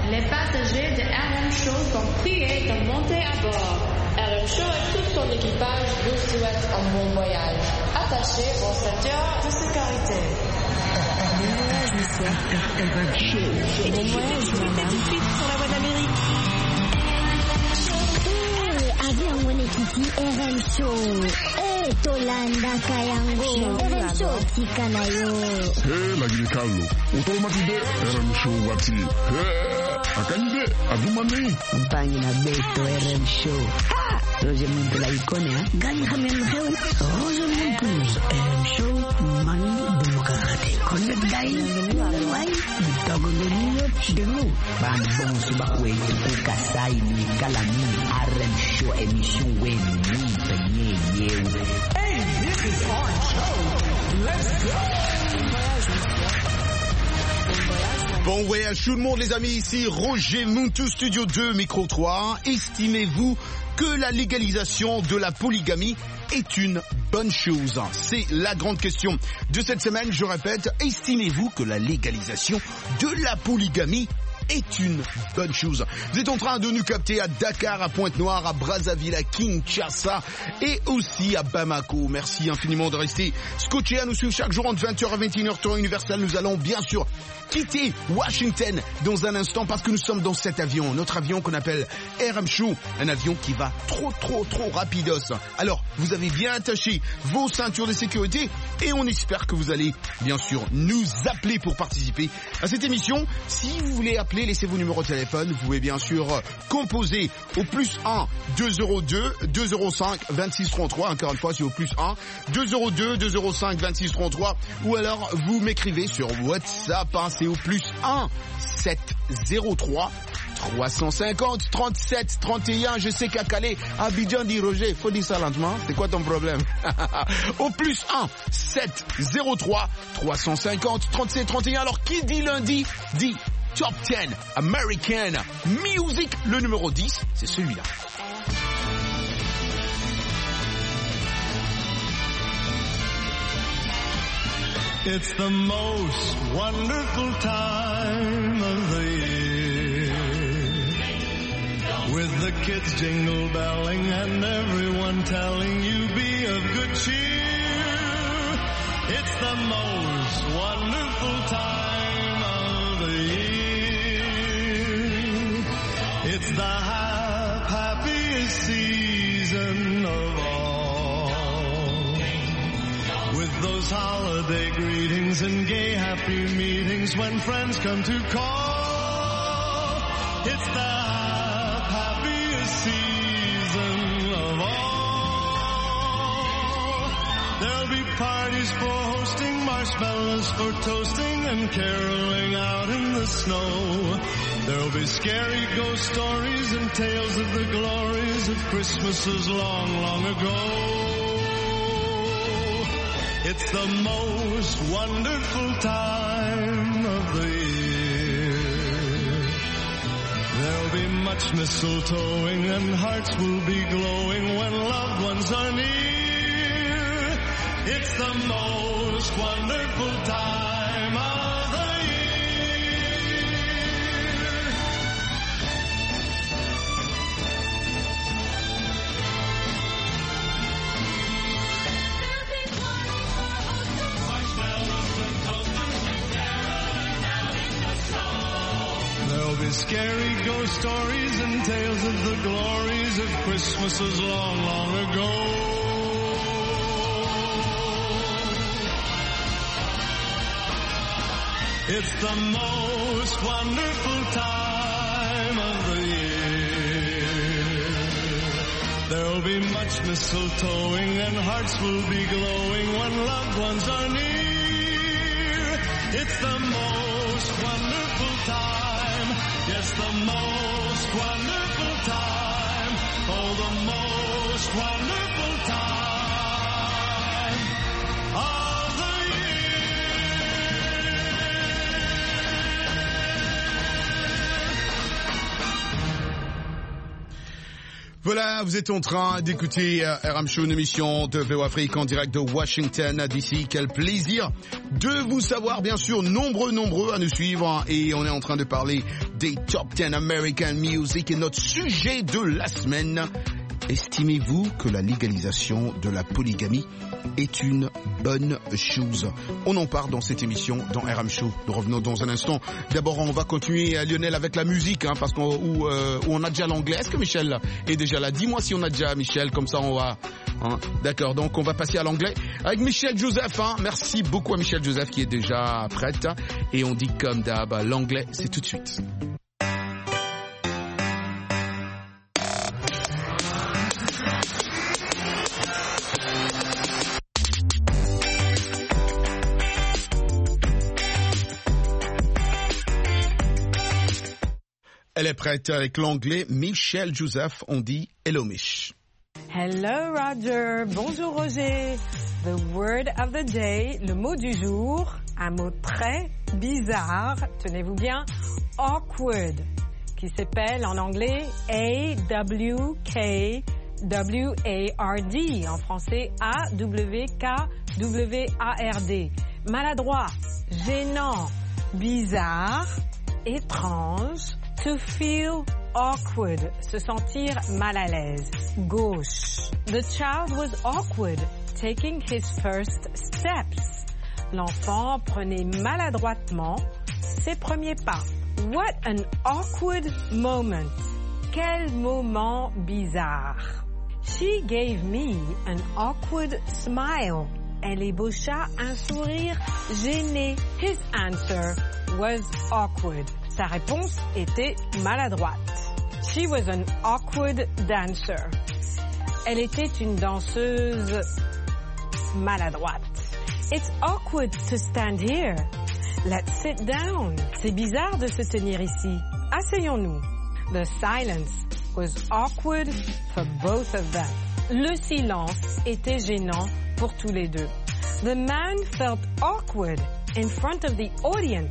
Les passagers de RM Show sont priés de monter à bord. RM Show et tout son équipage vous souhaitent un bon voyage. Attachez vos ceintures de sécurité. Bon voyage, monsieur. RM Show. Bon voyage, madame. Tout de suite sur la voie d'Amérique. Avion Wenekiti RM Show. Tolanda Kayango. RM Show Tikanayo. Lagi Carlo. Automatique RM Show Wati. Akande Adumani. Mpangi na Beto RM Show. Roger Muntu la ikone ha. Gani khamen xew. Roger Muntu RM Show Mani Demokrate. Connect dai. Wai. Dogo ngeliyo delu. Ban bon suba kwetu ukasai ni kalami RM Show emission weni penye yewe. Hey, this is our show. Let's go. Bon voyage tout le monde les amis, ici Roger Muntu Studio 2, micro 3. Estimez-vous que la légalisation de la polygamie est une bonne chose? C'est la grande question de cette semaine, je répète, estimez-vous que la légalisation de la polygamie est une bonne chose? Vous êtes en train de nous capter à Dakar, à Pointe-Noire, à Brazzaville, à Kinshasa et aussi à Bamako. Merci infiniment de rester scotché à nous suivre chaque jour entre 20h à 21h temps universel. Nous allons bien sûr quitter Washington dans un instant parce que nous sommes dans cet avion, notre avion qu'on appelle RM Show, un avion qui va trop rapidos. Alors, vous avez bien attaché vos ceintures de sécurité et on espère que vous allez bien sûr nous appeler pour participer à cette émission. Si vous voulez appeler, laissez vos numéros de téléphone. Vous pouvez bien sûr composer au +1 202 205 26 33. Encore une fois, c'est au +1 202 205 26 33. Ou alors vous m'écrivez sur WhatsApp. C'est au +1 703 350 37 31. Je sais qu'à Calais, Abidjan dit Roger, faut dire ça lentement. C'est quoi ton problème? Au +1 703 350 37 31. Alors qui dit lundi dit Top 10 American Music. Le numéro 10, c'est celui-là. It's the most wonderful time of the year, with the kids jingle belling and everyone telling you be of good cheer. It's the most wonderful time of the year. It's the happiest season of all, with those holiday greetings and gay happy meetings when friends come to call. It's the happiest season of all. There'll be parties for hosting, marshmallows for toasting, and caroling out in the snow. There'll be scary ghost stories and tales of the glories of Christmases long, long ago. It's the most wonderful time of the year. There'll be much mistletoeing and hearts will be glowing when loved ones are near. It's the most wonderful time of the year. There'll be scary ghost stories and tales of the glories of Christmases long, long ago. It's the most wonderful time of the year. There'll be much mistletoeing and hearts will be glowing when loved ones are near. It's the most wonderful time. Yes, the most wonderful time. Oh, the most wonderful time of the Voilà, vous êtes en train d'écouter RM Show, une émission de VO Afrique en direct de Washington DC. Quel plaisir de vous savoir, bien sûr, nombreux à nous suivre. Et on est en train de parler des Top 10 American Music et notre sujet de la semaine. Estimez-vous que la légalisation de la polygamie est une bonne chose? On en parle dans cette émission, dans RM Show. Nous revenons dans un instant. D'abord, on va continuer, Lionel, avec la musique, parce où on a déjà l'anglais. Est-ce que Michel est déjà là? Dis-moi si on a déjà Michel, comme ça on va... D'accord, donc on va passer à l'anglais avec Michel Joseph. Merci beaucoup à Michel Joseph qui est déjà prête. Et on dit comme d'hab, l'anglais, c'est tout de suite. Elle est prête avec l'anglais. Michel Joseph, on dit hello Mich. Hello Roger, bonjour Roger. The word of the day, le mot du jour, un mot très bizarre, tenez-vous bien, awkward, qui s'appelle en anglais A-W-K-W-A-R-D, en français A-W-K-W-A-R-D. Maladroit, gênant, bizarre, étrange. To feel awkward, se sentir mal à l'aise. Gauche. The child was awkward, taking his first steps. L'enfant prenait maladroitement ses premiers pas. What an awkward moment. Quel moment bizarre. She gave me an awkward smile. Elle ébaucha un sourire gêné. His answer was awkward. Sa réponse était maladroite. She was an awkward dancer. Elle était une danseuse maladroite. It's awkward to stand here. Let's sit down. C'est bizarre de se tenir ici. Asseyons-nous. The silence was awkward for both of them. Le silence était gênant pour tous les deux. The man felt awkward in front of the audience.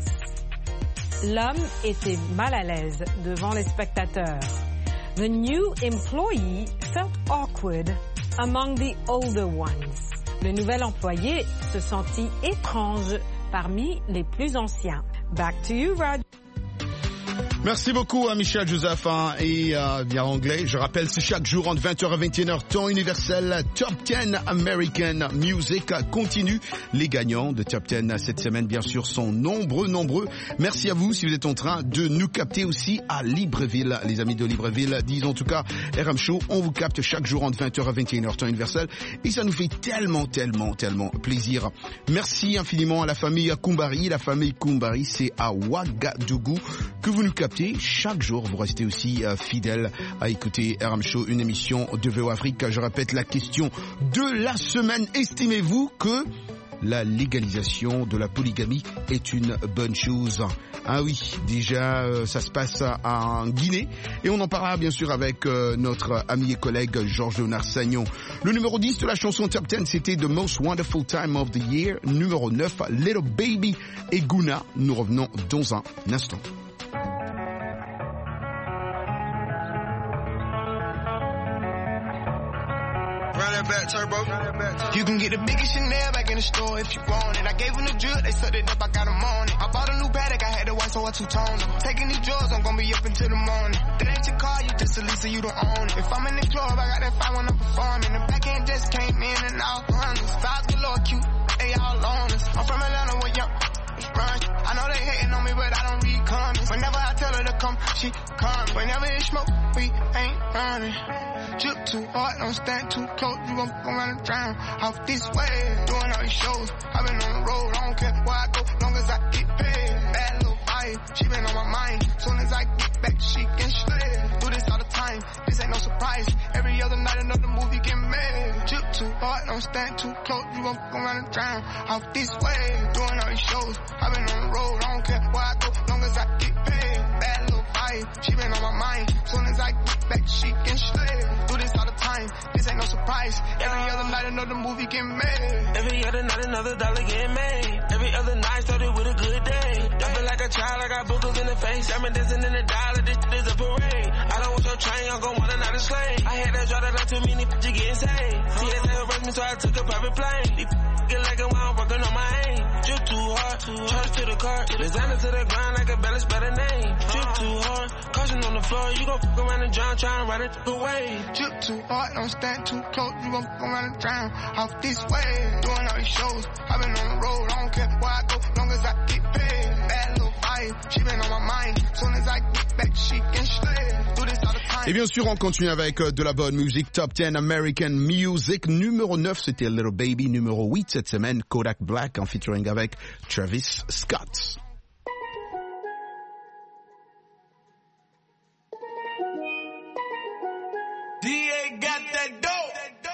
L'homme était mal à l'aise devant les spectateurs. The new employee felt awkward among the older ones. Le nouvel employé se sentit étrange parmi les plus anciens. Back to you, Rod. Merci beaucoup à Michel Joseph et bien anglais. Je rappelle, c'est chaque jour entre 20h et 21h, temps universel. Top 10 American Music continue. Les gagnants de Top 10 cette semaine, bien sûr, sont nombreux. Merci à vous si vous êtes en train de nous capter aussi à Libreville. Les amis de Libreville, disons en tout cas, RM Show, on vous capte chaque jour entre 20h et 21h, temps universel. Et ça nous fait tellement plaisir. Merci infiniment à la famille Koumbari. La famille Koumbari, c'est à Ouagadougou que vous nous captez chaque jour. Vous restez aussi fidèles à écouter RM Show, une émission de VO Afrique. Je répète la question de la semaine. Estimez-vous que la légalisation de la polygamie est une bonne chose? Ah oui, déjà ça se passe en Guinée et on en parlera bien sûr avec notre ami et collègue Georges Léonard Sagnon. Le numéro 10 de la chanson Top 10, c'était The Most Wonderful Time of the Year. Numéro 9, Little Baby et Guna. Nous revenons dans un instant. Back, turbo. You can get the biggest Chanel back in the store if you want it. I gave them the drip, they sucked it up, I got them on it. I bought a new Patek, I had the white, so I two-toned them. Taking these drugs, I'm gonna be up until the morning. That ain't your car, you just a Lisa, you don't own it. If I'm in the club, I got that fire when I'm performing. The backhand just came in and out runners. Styles galore cute, they all on us. I'm from Atlanta, where young run. I know they hating on me, but I don't read comments. Whenever I tell her to come, she comes. Whenever it's smoke, we ain't running. Drip too hard, don't stand too close. You gon' run and drown off this way. Doing all these shows, I've been on the road. I don't care where I go, long as I get paid. Bad little vibe, she been on my mind. Soon as I get back, she can slay. Do this all the time, this ain't no surprise. Every other night, another movie get made. Drip too hard, don't stand too close. You gon' run and drown off this way. Doing all these shows, I've been on the road. I don't care where I go, long as I get paid. Bad little vibe, she been on my mind. Soon as I get back, she can slay. Do this all the time, this ain't no surprise. price. Every other night another movie getting made. Every other night another dollar getting made. Every other night started with a good day. I feel like a child, I got boogers in the face. I'm dancing in the dollar, this is a parade. I don't want your train, I'm gon' want another slave. I had that draw that out too many you getting saved. TSA arrested me, so I took a private plane. These get like it while I'm working on my aim. Drip too hard, charge to the car. Designer to the ground, I can barely spell the name. Drip too hard, caution on the floor. You gon' fuck around and drown, trying to ride it away. Drip too hard, don't stand too close. You gon' fuck around and drown off this way. Doing all these shows, I've been on the road. I don't care where I go, long as I get paid. Bad little vibe, she been on my mind. Soon as I get back, she can slay. Do this all the time. Et bien sûr, on continue avec de la bonne musique. Top 10 American Music. Numéro 9, c'était Little Baby. Numéro 8 cette semaine, Kodak Black en featuring avec Travis Scott. DA got that dope.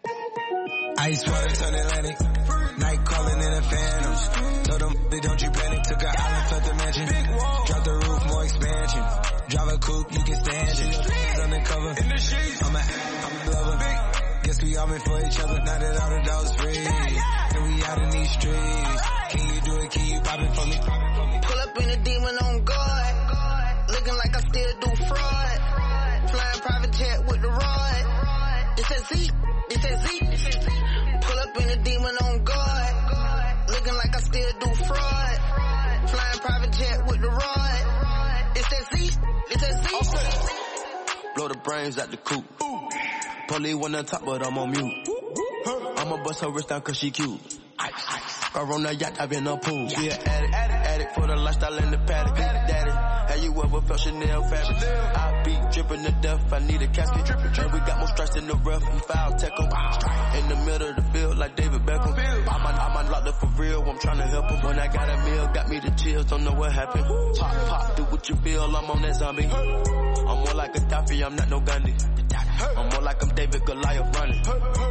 Ice water turn Atlantic. Night calling in a phantom. Told them, don't you panic. Took an island, felt the mansion. Drop the roof, more expansion. Drive a coupe, you can stand it. Undercover. I'm a lover. Guess we all meant for each other. Now that all the dogs free. And we out in these streets. Can you do it? Can you pop it for me? Pull up in a demon on guard. Looking like I still do fraud. Flying private jet with the rod. It's that Z. It's that Z. Pull up in a demon on guard. Looking like I still do fraud. Flying private jet with the rod. It's that Z. It's that Z. Blow the brains out the coop. Police one on top, but I'm on mute. I'ma bust her wrist down cause she cute. Her on the yacht, I've been on pool. She an addict for the lifestyle in the paddock. Daddy, have you ever felt Chanel fabric? I be dripping to death, I need a casket. And we got more strikes in the rough, we foul tackle. In the middle of the field like David Beckham. I'm unlocked up for real, I'm trying to help him. When I got a meal, got me the chills, don't know what happened. Pop, do what you feel, I'm on that zombie. I'm more like a Gaddafi, I'm not no Gandhi. I'm more like I'm David Goliath running.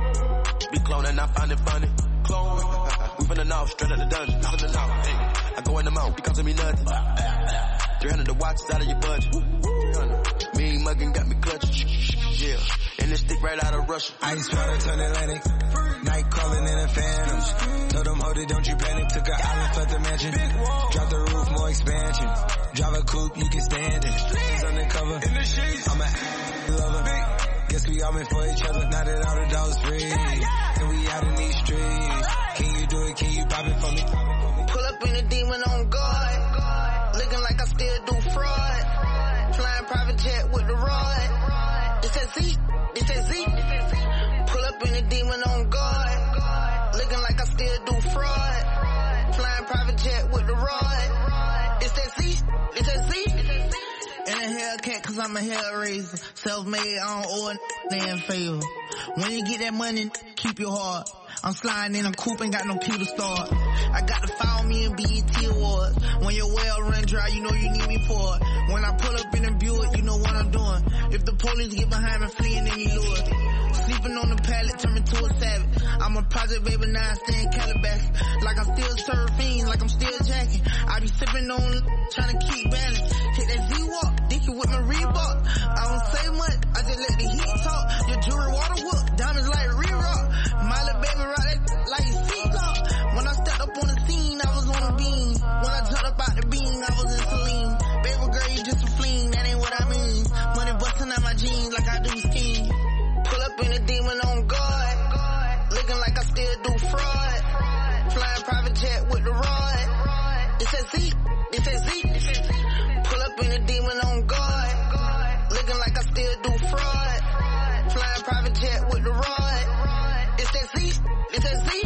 Be cloning, I find it funny. Clone. We finna know, straight out the dungeon. I go in the mouth, it comes to me nothing. 300 the watch is out of your budget. Mean muggin' got me clutching. Yeah, and this stick right out of Russia. Ice water turn Atlantic. Night calling in a phantom. Told them, hold it, don't you panic. Took an island, felt the mansion. Drop the roof, more expansion. Drive a coupe, you can stand it. He's undercover. I'm a lover. Guess we all meant for each other. Now that all the dogs free. And we out in these streets. Can you do it? Can you pop it for me? Pull up in a demon on guard. Looking like I still do fraud. Flying private jet with the rod. It's that Z. It's that Z. Pull up in a demon on guard. Looking like I still do fraud. Flying private jet with the rod. It's that Z. It's that Z. In a Hellcat cause I'm a hellraiser. Self-made, I don't owe a damn favor. When you get that money, keep your heart. I'm sliding in a coupe, ain't got no key to start. I got to follow me in BET Awards. When your well run dry, you know you need me for it. When I pull up in a Buick, you know what I'm doing. If the police get behind me, fleeing, then you lure. Sleeping on the pallet, turn me to a savage. I'm a project baby, now I stay in Calabasas. Like I'm still surfing, like I'm still jacking. I be sipping on, trying to keep balance. Hit that Z-Walk, dicky with my Reebok. I don't say much, I just let the heat talk. Your jewelry water whoop, diamonds like re-rock. My little baby rock that like seesaw. When I stepped up on the scene, I was on a beam. When I jumped up out the beam, I was in Celine. Baby girl, you just a fling, that ain't what I mean. Money busting out my jeans like I do skiing. Pull up in a demon on guard. Looking like I still do fraud. Flying private jet with the rod. It's that Z. It's that Z. Pull up in a demon on guard. Looking like I still do fraud. Flying private jet with the rod. It's that Z. It's that Z.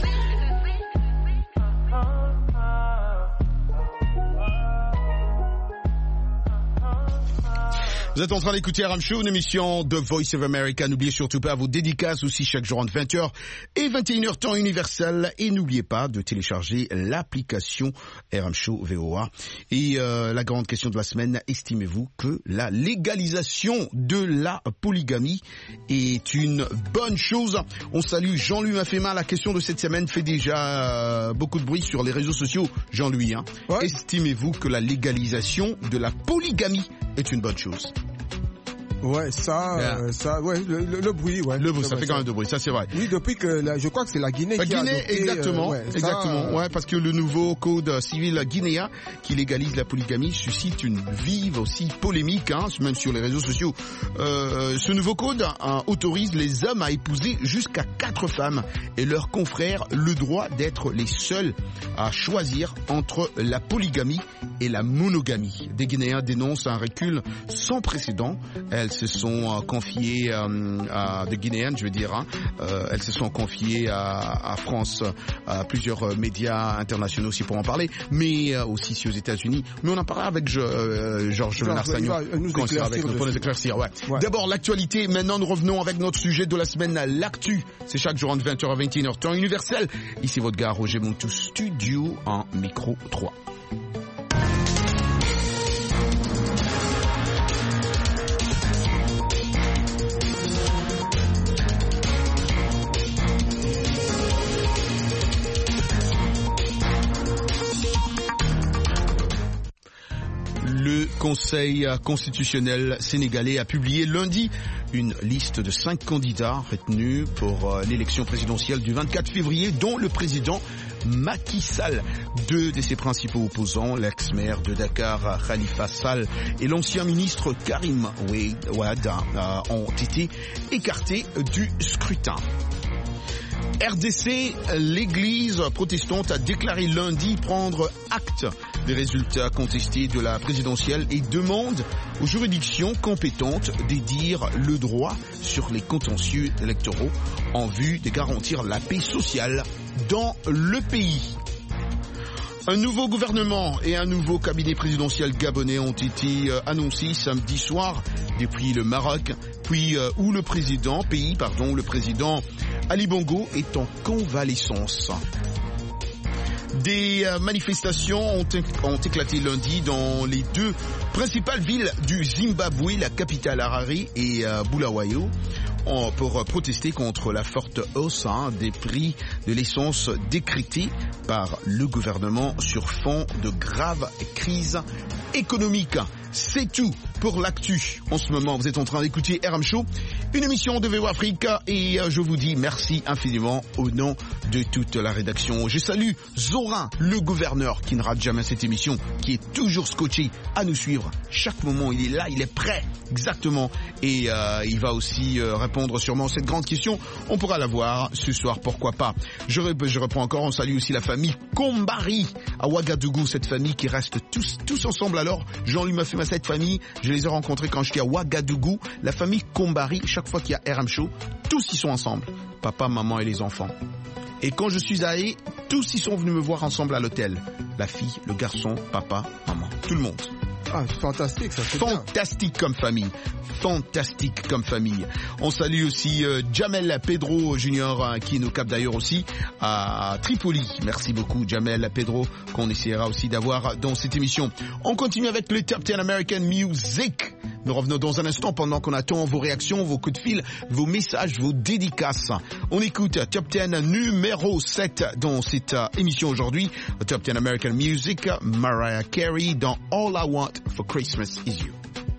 Vous êtes en train d'écouter RM Show, une émission de Voice of America. N'oubliez surtout pas vos dédicaces aussi chaque jour entre 20h et 21h temps universel. Et n'oubliez pas de télécharger l'application RM Show VOA. Et la grande question de la semaine, estimez-vous que la légalisation de la polygamie est une bonne chose? On salue Jean-Louis Mafema. La question de cette semaine fait déjà beaucoup de bruit sur les réseaux sociaux. Jean-Louis, hein. Ouais. Estimez-vous que la légalisation de la polygamie est une bonne chose? Ouais, le bruit, ouais. Le bruit, ça fait quand même de bruit, ça c'est vrai. Oui, depuis que je crois que c'est la Guinée qui a adopté, exactement, parce que le nouveau code civil guinéen qui légalise la polygamie suscite une vive aussi polémique, même sur les réseaux sociaux. Ce nouveau code autorise les hommes à épouser jusqu'à 4 femmes et leurs confrères le droit d'être les seuls à choisir entre la polygamie et la monogamie. Des Guinéens dénoncent un recul sans précédent. Elles se sont confiées des Guinéennes, je veux dire, elles se sont confiées à France, à plusieurs médias internationaux aussi pour en parler, mais aussi aux États-Unis. Mais on en parlera avec Georges Larsagnon pour nous éclaircir. Ouais. D'abord l'actualité. Maintenant nous revenons avec notre sujet de la semaine, l'actu. C'est chaque jour entre 20h à 21h temps universel. Ici votre gars Roger Montou, studio en micro 3. Le Conseil constitutionnel sénégalais a publié lundi une liste de 5 candidats retenus pour l'élection présidentielle du 24 février, dont le président Macky Sall. 2 de ses principaux opposants, l'ex-maire de Dakar Khalifa Sall et l'ancien ministre Karim Wade, ont été écartés du scrutin. RDC, l'église protestante a déclaré lundi prendre acte des résultats contestés de la présidentielle et demande aux juridictions compétentes d'édire le droit sur les contentieux électoraux en vue de garantir la paix sociale dans le pays. Un nouveau gouvernement et un nouveau cabinet présidentiel gabonais ont été annoncés samedi soir depuis le Maroc, où le président Ali Bongo est en convalescence. Des manifestations ont éclaté lundi dans les 2 principales villes du Zimbabwe, la capitale Harare et Bulawayo, pour protester contre la forte hausse des prix de l'essence décrétée par le gouvernement sur fond de grave crise économique. C'est tout pour l'actu. En ce moment, vous êtes en train d'écouter RM Show, une émission de VO Africa, et je vous dis merci infiniment au nom de toute la rédaction. Je salue Zorin, le gouverneur, qui ne rate jamais cette émission, qui est toujours scotché à nous suivre. Chaque moment, il est là, il est prêt, exactement. Et il va aussi répondre sûrement à cette grande question. On pourra la voir ce soir, pourquoi pas. Je reprends encore, on salue aussi la famille Kombari à Ouagadougou, cette famille qui reste tous ensemble. Alors, Jean-Louis m'a fait cette famille, je les ai rencontrés quand j'étais à Ouagadougou, la famille Kombari. Chaque fois qu'il y a RM Show, tous ils sont ensemble, papa, maman et les enfants. Et quand je suis allé, tous ils sont venus me voir ensemble à l'hôtel, la fille, le garçon, papa, maman, tout le monde. Ah, fantastique, ça, c'est fantastique bien. Fantastique comme famille. On salue aussi Jamel Pedro Junior, qui nous capte d'ailleurs aussi à Tripoli. Merci beaucoup Jamel Pedro, qu'on essaiera aussi d'avoir dans cette émission. On continue avec le Top 10 American Music. Nous revenons dans un instant pendant qu'on attend vos réactions, vos coups de fil, vos messages, vos dédicaces. On écoute Top 10 numéro 7 dans cette émission aujourd'hui. Top 10 American Music, Mariah Carey dans All I Want for Christmas Is You.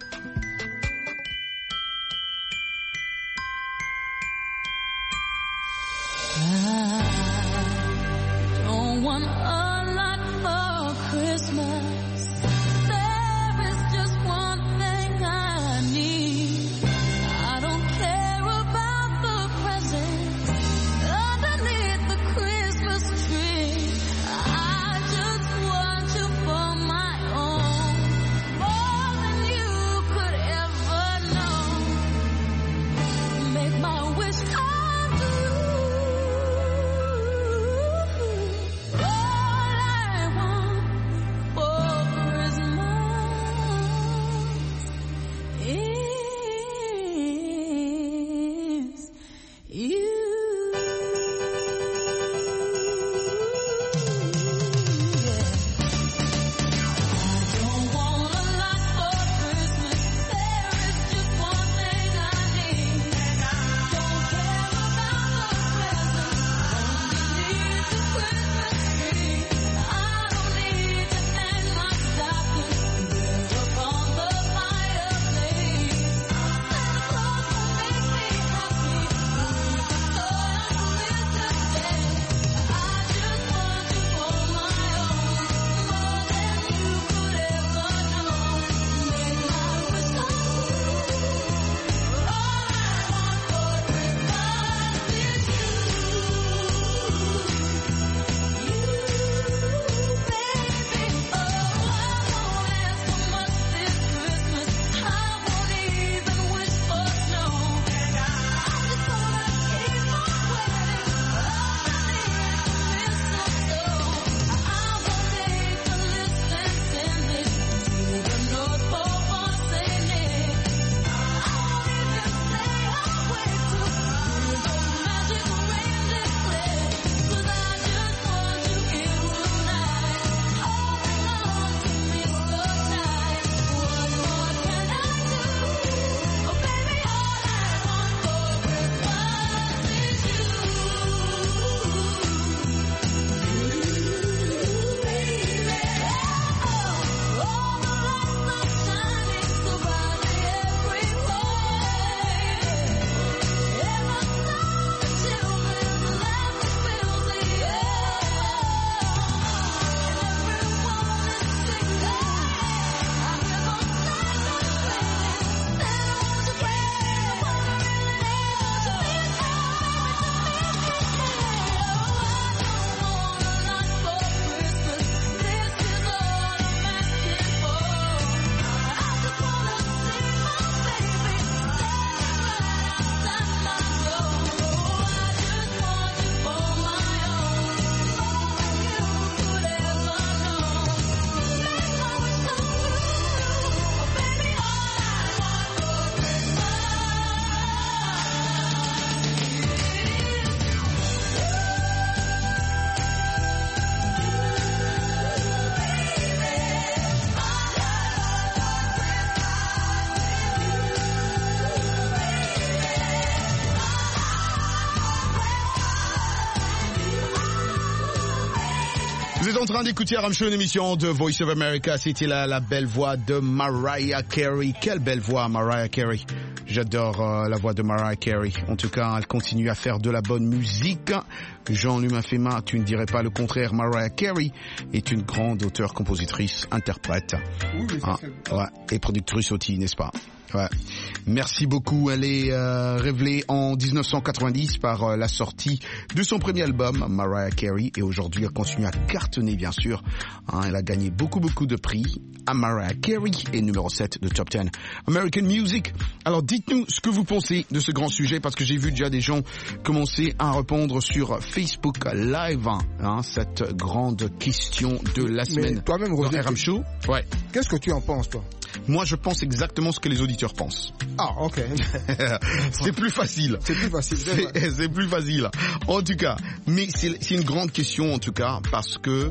I don't want a lot for Christmas. There is just one thing I need. I don't care about the presents underneath the Christmas tree. I just want you for my own, more than you could ever know. Make my wish come true. êtes en train d'écouter RM Show, une émission de Voice of America. C'était la belle voix de Mariah Carey. Quelle belle voix, Mariah Carey. J'adore la voix de Mariah Carey. En tout cas, elle continue à faire de la bonne musique. Jean-Luc Mafema, tu ne dirais pas le contraire. Mariah Carey est une grande auteure, compositrice, interprète. Oui, ouais, et productrice aussi, n'est-ce pas? Ouais. Merci beaucoup. Elle est révélée en 1990 par la sortie de son premier album, Mariah Carey, et aujourd'hui elle continue à cartonner, bien sûr. Elle a gagné beaucoup de prix. Mariah Carey est numéro 7 de Top 10 American Music. Alors dites-nous ce que vous pensez de ce grand sujet, parce que j'ai vu déjà des gens commencer à répondre sur Facebook Live, cette grande question de la semaine. Mais toi-même, Roger, RM Show. Ouais. Qu'est-ce que tu en penses, toi? Moi, je pense exactement ce que les auditeurs pensent. Ah, ok. C'est plus facile. C'est plus facile. C'est plus facile. En tout cas, mais c'est une grande question en tout cas, parce que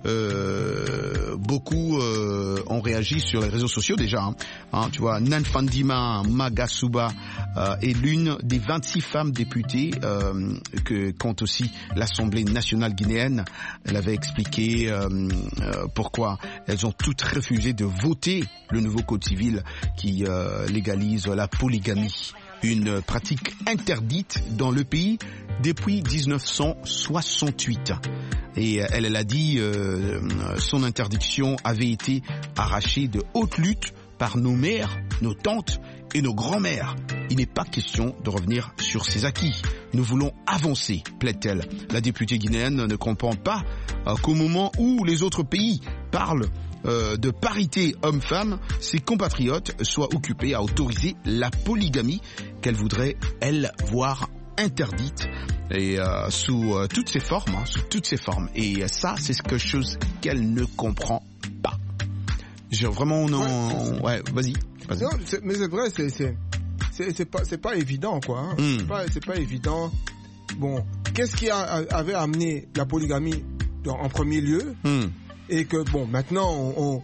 beaucoup ont réagi sur les réseaux sociaux déjà. Tu vois, Nanfandima Magasuba est l'une des 26 femmes députées que compte aussi l'Assemblée nationale guinéenne. Elle avait expliqué pourquoi elles ont toutes refusé de voter le nouveau code civil qui légalise la polygamie, une pratique interdite dans le pays depuis 1968. Et elle a dit son interdiction avait été arrachée de haute lutte par nos mères, nos tantes et nos grands-mères. Il n'est pas question de revenir sur ces acquis. Nous voulons avancer, plaide-t-elle. La députée guinéenne ne comprend pas qu'au moment où les autres pays parlent de parité homme-femme, ses compatriotes soient occupés à autoriser la polygamie qu'elle voudrait, elle, voir interdite et sous toutes ses formes. Et ça, c'est quelque chose qu'elle ne comprend pas. Vraiment, ouais, vas-y. Non, mais c'est vrai, c'est pas évident, quoi. C'est pas évident. Bon, qu'est-ce qui avait amené la polygamie en premier lieu? Et que bon, maintenant on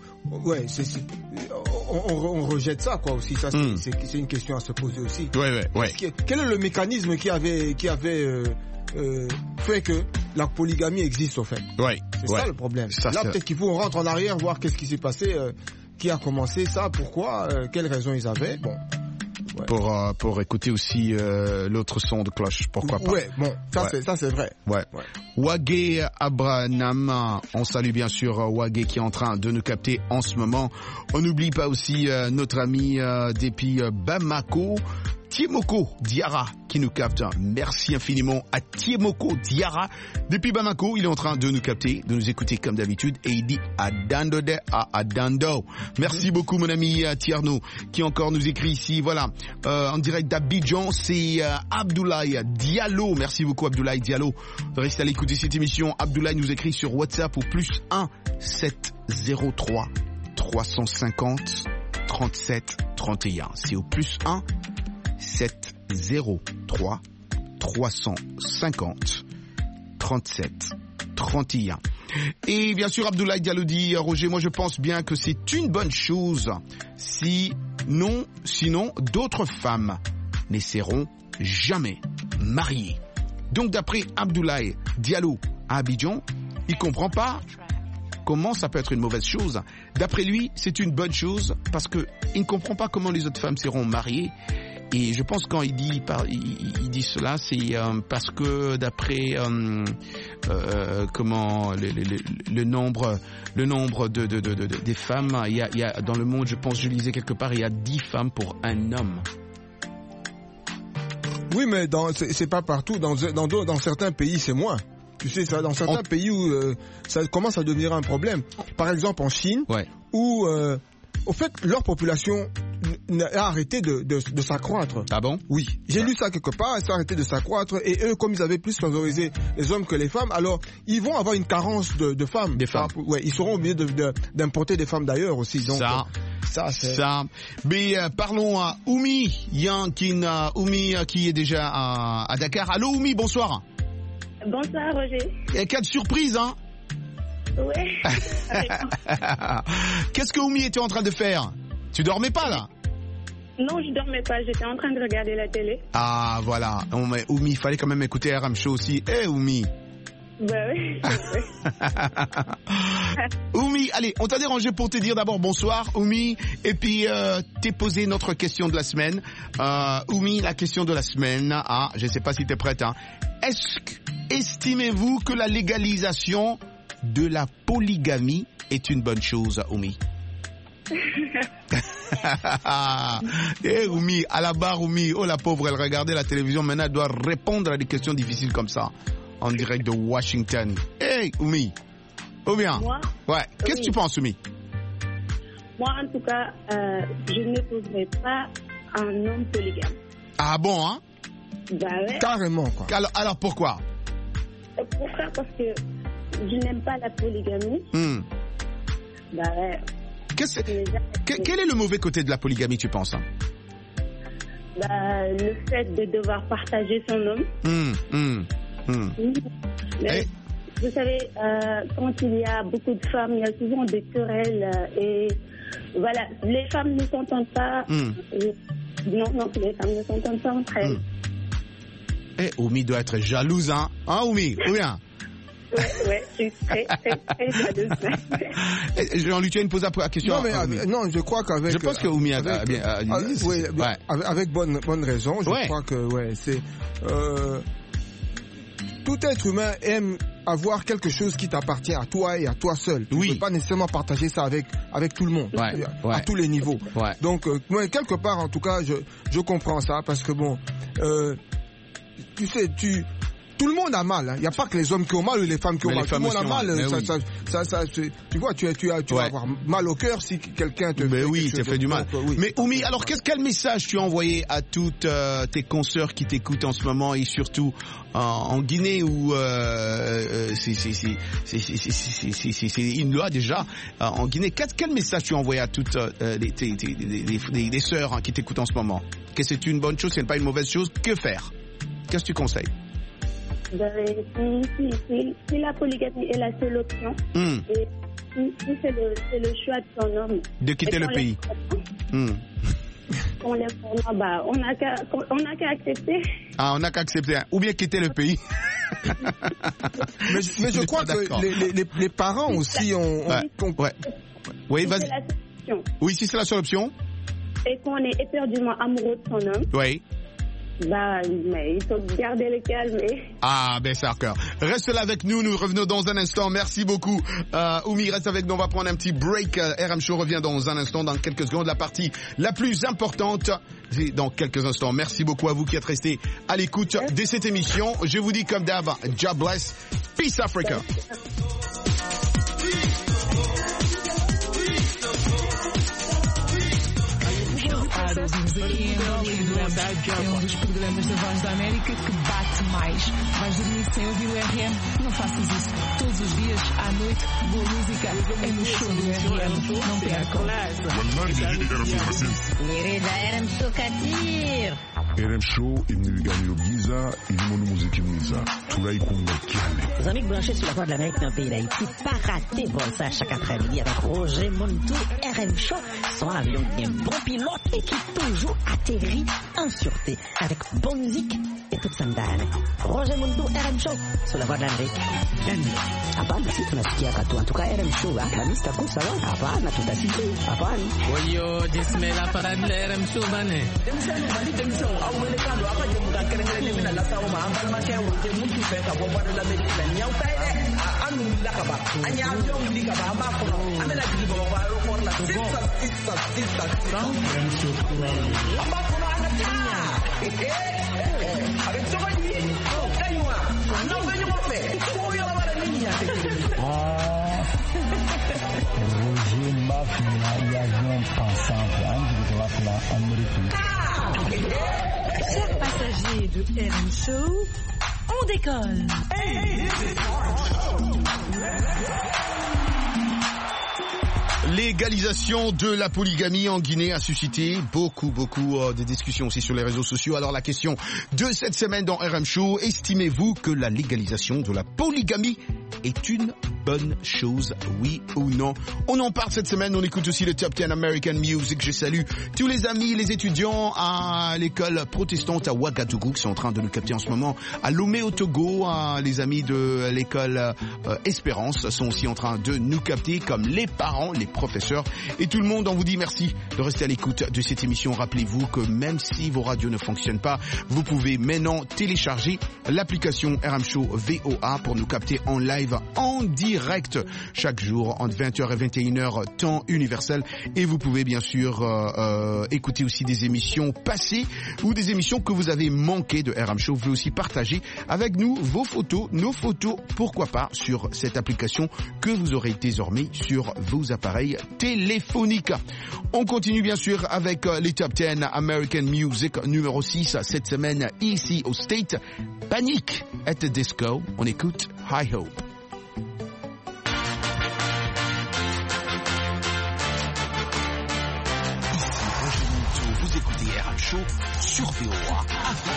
rejette ça, quoi, aussi. Ça, c'est une question à se poser aussi. Ouais. Quel est le mécanisme qui avait fait que la polygamie existe, au fait? C'est ça le problème. Là, peut-être qu'il faut on rentre en arrière, voir qu'est-ce qui s'est passé, qui a commencé ça, pourquoi, quelles raisons ils avaient. Bon. Ouais. Pour écouter aussi l'autre son de cloche, pourquoi pas. Ouais, bon, ça c'est vrai. Ouais. Wagé Abranam, on salue bien sûr Wagé qui est en train de nous capter en ce moment. On n'oublie pas aussi notre ami depuis Bamako, Tiemoko Diarra qui nous capte. Merci infiniment à Tiemoko Diarra. Depuis Bamako, il est en train de nous capter, de nous écouter comme d'habitude, et il dit Adando de Adando. Merci beaucoup mon ami Tierno qui encore nous écrit ici. Voilà, en direct d'Abidjan, c'est Abdoulaye Diallo. Merci beaucoup Abdoulaye Diallo. Restez à l'écoute de cette émission. Abdoulaye nous écrit sur WhatsApp au +1 703 350 37 31. C'est au +1 703 350 37 31. Et bien sûr, Abdoulaye Diallo dit, Roger, moi je pense bien que c'est une bonne chose. Sinon, d'autres femmes ne seront jamais mariées. Donc d'après Abdoulaye Diallo à Abidjan, il comprend pas comment ça peut être une mauvaise chose. D'après lui, c'est une bonne chose parce que il ne comprend pas comment les autres femmes seront mariées. Et je pense quand il dit cela, c'est parce que d'après le nombre des femmes, il y a dans le monde, je pense, je lisais quelque part, il y a 10 femmes pour un homme. Oui, mais c'est pas partout. Dans certains pays, c'est moins. Tu sais, ça, dans certains pays où ça commence à devenir un problème. Par exemple, en Chine, où au fait, leur population a arrêté de s'accroître. Ah bon? Oui. J'ai lu ça quelque part, ça a arrêté de s'accroître, et eux, comme ils avaient plus favorisé les hommes que les femmes, alors ils vont avoir une carence de femmes. Des femmes. Ouais, ils seront obligés d'importer des femmes d'ailleurs aussi. Donc, ça. Mais parlons à Oumi Yankin, Oumi qui est déjà à Dakar. Allô Oumi, bonsoir. Bonsoir Roger. Et quelle surprise, hein? Ouais. Qu'est-ce que Oumi était en train de faire? Tu dormais pas là? Non, je dormais pas, j'étais en train de regarder la télé. Ah voilà, Oumi, il fallait quand même écouter RM Show aussi. Oumi. Bah oui. Oumi, allez, on t'a dérangé pour te dire d'abord bonsoir, Oumi, et puis t'es posé notre question de la semaine. Oumi, la question de la semaine, je sais pas si t'es prête, hein. Estimez-vous que la légalisation de la polygamie est une bonne chose, Oumi? Oumi, à la barre, Oumi, oh la pauvre, elle regardait la télévision, maintenant elle doit répondre à des questions difficiles comme ça, en direct de Washington. Hey, Oumi, ou bien? Moi? Ouais, qu'est-ce que tu penses, Oumi? Moi, en tout cas, je n'épouserai pas un homme polygame. Ah bon, hein? Bah ouais. Carrément, quoi. Alors pourquoi? Pourquoi? Parce que je n'aime pas la polygamie. Bah ouais. Quel est le mauvais côté de la polygamie, tu penses, hein? Bah, le fait de devoir partager son homme. Mais, vous savez, quand il y a beaucoup de femmes, il y a souvent des querelles et voilà, les femmes ne s'entendent pas. Non, les femmes ne s'entendent pas entre elles. Oumi doit être jalouse, hein? Hein, Oumi? Ou bien? Ouais, je suis très jalouse. Jean-Luc, tu as une pose à question? Non, je crois qu'avec... Je pense que Oumi a bien... Avec bonne raison, je crois que, c'est... tout être humain aime avoir quelque chose qui t'appartient à toi et à toi seul. Tu ne peux pas nécessairement partager ça avec tout le monde, à tous les niveaux. Donc, moi, quelque part, en tout cas, je comprends ça, parce que bon, tu sais, tout le monde a mal. Il n'y a pas que les hommes qui ont mal ou les femmes qui ont mal. Tout le monde a mal. Tu vois, tu vas avoir mal au cœur si quelqu'un te fait du mal. Mais Oumi, alors quel message tu as envoyé à toutes tes consoeurs qui t'écoutent en ce moment et surtout en Guinée où c'est une loi déjà en Guinée. Quel message tu as envoyé à toutes les sœurs qui t'écoutent en ce moment? Que c'est une bonne chose, c'est pas une mauvaise chose? Que faire? Qu'est-ce que tu conseilles? Si la polygamie est la seule option, et si c'est le choix de son homme de quitter le pays, on n'a qu'à accepter. On n'a qu'à accepter, ou bien quitter le pays. mais je crois que les parents aussi ont... Oui, vas-y. Oui, si c'est la seule option. Et qu'on est éperdument amoureux de son homme. Oui. Mais il faut garder le calme. C'est d'accord. Reste là avec nous, nous revenons dans un instant. Merci beaucoup. Oumi, reste avec nous, on va prendre un petit break. RM Show revient dans un instant, dans quelques secondes. La partie la plus importante, c'est dans quelques instants. Merci beaucoup à vous qui êtes restés à l'écoute de cette émission. Je vous dis comme d'hab, God bless. Peace Africa. É um dos programas da Voz da América que bate mais. Vais dormir sem ouvir o RM? Não faças isso. Todos os dias, à noite, boa música é no show do RM. Não percam. RM Show Katir. RM Show imnigani Giza, ilimono muziki mniza. Tulai kunga kiale. Les amis branchés sur la Voix de l'Amérique dans le pays d'Haïti, pas rater bon ça chaque après-midi avec Roger Montou, RM Show. Son avion est un bon pilote et qui toujours atterrit en sûreté avec bonne musique et toute sa mdane. Roger Montou, RM Show sur la Voix de l'Amérique. Hapana, si tunasikia katu. En tout cas, RM Show, la lista kusa wa hapana, tutasikia. Hapana. Oyo, jismela para de RM Show bane. Chers passagers de RM Show, on décolle. Légalisation de la polygamie en Guinée a suscité beaucoup de discussions aussi sur les réseaux sociaux. Alors la question de cette semaine dans RM Show, estimez-vous que la légalisation de la polygamie est une bonne chose, oui ou non? On en parle cette semaine, on écoute aussi le Top 10 American Music. Je salue tous les amis, les étudiants à l'école protestante à Ouagadougou qui sont en train de nous capter en ce moment, à Lomé au Togo. Les amis de l'école Espérance sont aussi en train de nous capter, comme les parents, les professeurs et tout le monde. On vous dit merci de rester à l'écoute de cette émission. Rappelez-vous que même si vos radios ne fonctionnent pas, vous pouvez maintenant télécharger l'application RM Show VOA pour nous capter en live, en direct, chaque jour entre 20h et 21h temps universel. Et vous pouvez bien sûr écouter aussi des émissions passées ou des émissions que vous avez manquées de RM Show. Vous pouvez aussi partager avec nous vos photos, nos photos, pourquoi pas, sur cette application que vous aurez désormais sur vos appareils téléphoniques. On continue bien sûr avec les Top 10 American Music numéro 6 cette semaine ici au State. Panic at the Disco. On écoute High Hope. Ici Roger Minto, vous écoutez RM Show sur VOA.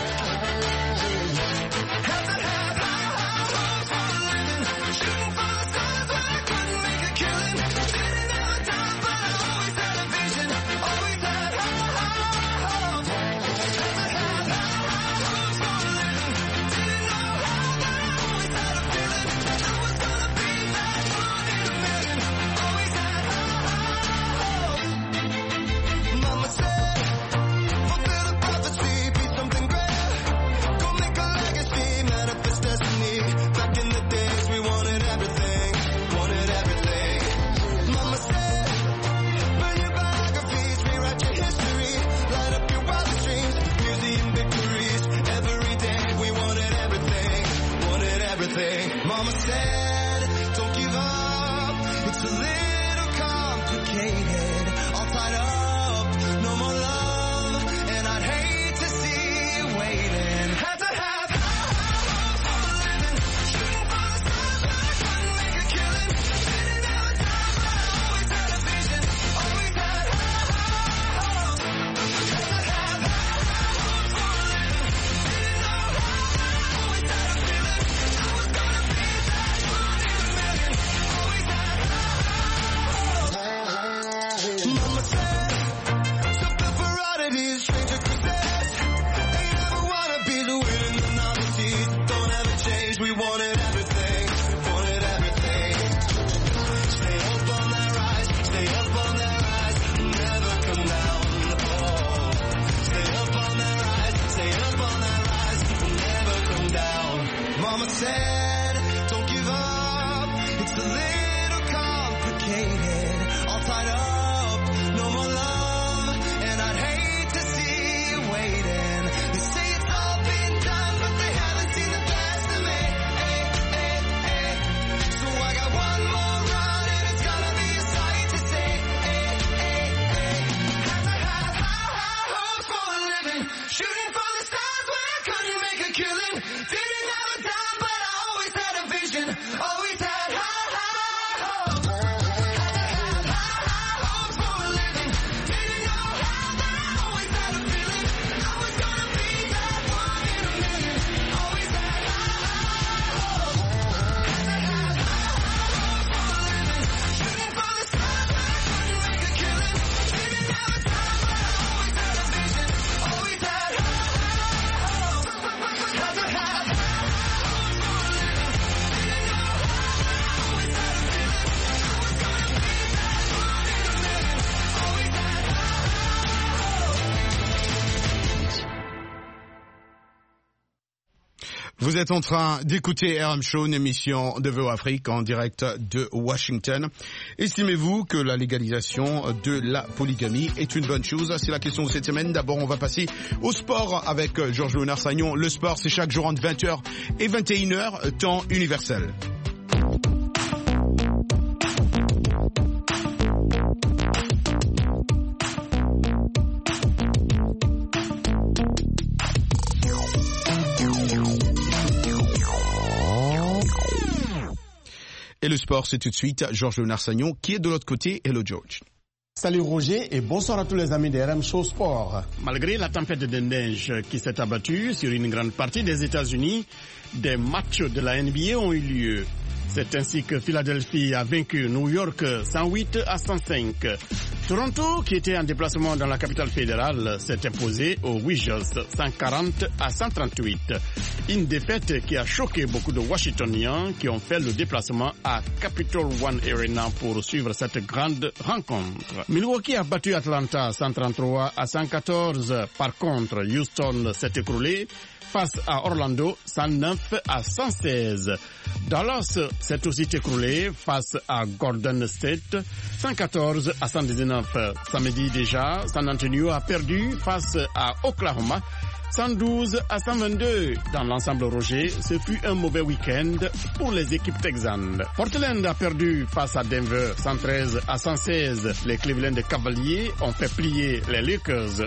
Mama said, don't give up, it's a little complicated, all tied up, no more love, and I'd hate to see you waiting. Had to have hopes for a living, shooting for the stars, but I couldn't make a killing. Didn't have a time, but I always had a vision, always had hopes. Had to have hopes for a living, didn't know how, but I always had a feeling I was gonna be that one in a million. Always had hopes. Mama said, something for oddities, stranger cruises. Ain't never wanna be the winner, the novelties. Don't ever change, we wanted everything, wanted everything. Stay up on that rise, stay up on that rise, never come down. Oh, stay up on that rise, stay up on that rise, never come down. Mama said, don't give up, it's a little complicated, all tied up, no more love, and I'd hate to see you waiting. They say it's all been done, but they haven't seen the best of me. So I got one more run, and it's gonna be a sight to see. Had to have high hopes for a living, shooting for the stars when I couldn't make a killing. Didn't have a dime, but I always had a vision, always had high hopes. Had to have high hopes for a living, didn't know how, but I always had a feeling I was gonna be that one in a million. Always had high hopes. Had to have high hopes for a living, shooting for the stars when I couldn't make a killing. Didn't have a time, but I always had a vision, always had high hopes. Had to have high hopes for a living, didn't know how, but I always had a feeling I was gonna be that one in a million. Always had high hopes. Vous êtes en train d'écouter RM Show, une émission de VOA Afrique en direct de Washington. Estimez-vous que la légalisation de la polygamie est une bonne chose? C'est la question de cette semaine. D'abord, on va passer au sport avec Georges Léonard Sagnon. Le sport, c'est chaque jour entre 20h et 21h, temps universel. Et le sport, c'est tout de suite Georges Léonard Sagnon qui est de l'autre côté. Hello George. Salut Roger et bonsoir à tous les amis de RM Show Sport. Malgré la tempête de neige qui s'est abattue sur une grande partie des États-Unis, des matchs de la NBA ont eu lieu. C'est ainsi que Philadelphie a vaincu New York 108-105. Toronto, qui était en déplacement dans la capitale fédérale, s'est imposé aux Wizards 140-138. Une défaite qui a choqué beaucoup de Washingtoniens qui ont fait le déplacement à Capital One Arena pour suivre cette grande rencontre. Milwaukee a battu Atlanta 133-114. Par contre, Houston s'est écroulé face à Orlando 109-116. Dallas s'est aussi écroulé face à Golden State 114-119. Samedi déjà, San Antonio a perdu face à Oklahoma 112-122. Dans l'ensemble, Roger, ce fut un mauvais week-end pour les équipes texanes. Portland a perdu face à Denver 113-116. Les Cleveland Cavaliers ont fait plier les Lakers